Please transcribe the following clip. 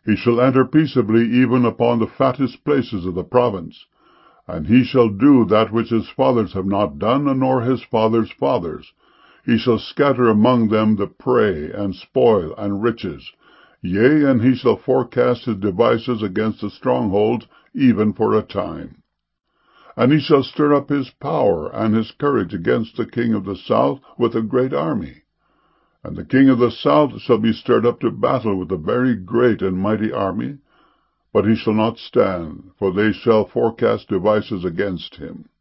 He shall enter peaceably even upon the fattest places of the province. And he shall do that which his fathers have not done, nor his fathers' fathers. He shall scatter among them the prey, and spoil, and riches. Yea, and he shall forecast his devices against the strongholds, even for a time. And he shall stir up his power and his courage against the king of the south with a great army. And the king of the south shall be stirred up to battle with a very great and mighty army, but he shall not stand, for they shall forecast devices against him.